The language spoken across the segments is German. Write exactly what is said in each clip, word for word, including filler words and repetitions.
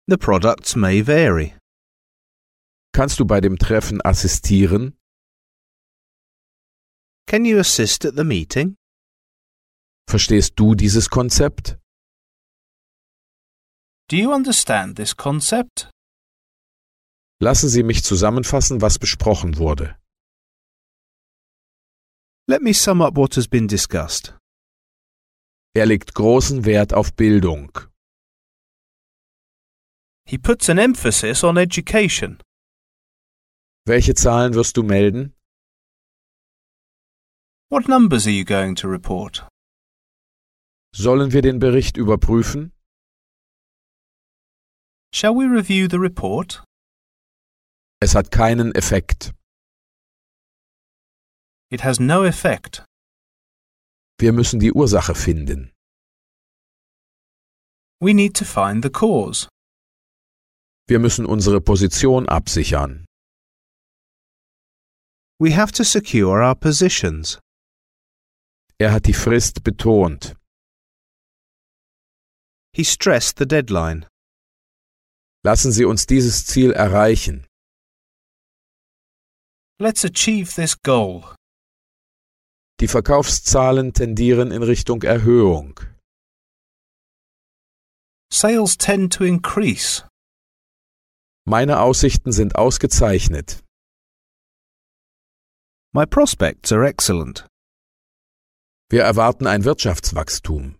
The products may vary. Kannst du bei dem Treffen assistieren? Can you assist at the meeting? Verstehst du dieses Konzept? Do you understand this concept? Lassen Sie mich zusammenfassen, was besprochen wurde. Let me sum up what has been discussed. Er legt großen Wert auf Bildung. He puts an emphasis on education. Welche Zahlen wirst du melden? What numbers are you going to report? Sollen wir den Bericht überprüfen? Shall we review the report? Es hat keinen Effekt. It has no effect. Wir müssen die Ursache finden. We need to find the cause. Wir müssen unsere Position absichern. We have to secure our positions. Er hat die Frist betont. He stressed the deadline. Lassen Sie uns dieses Ziel erreichen. Let's achieve this goal. Die Verkaufszahlen tendieren in Richtung Erhöhung. Sales tend to increase. Meine Aussichten sind ausgezeichnet. My prospects are excellent. Wir erwarten ein Wirtschaftswachstum.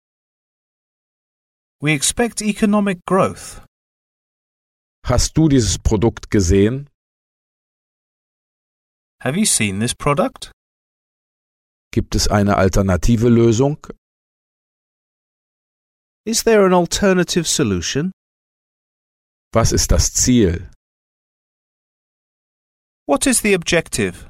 We expect economic growth. Hast du dieses Produkt gesehen? Have you seen this product? Gibt es eine alternative Lösung? Is there an alternative solution? Was ist das Ziel? What is the objective?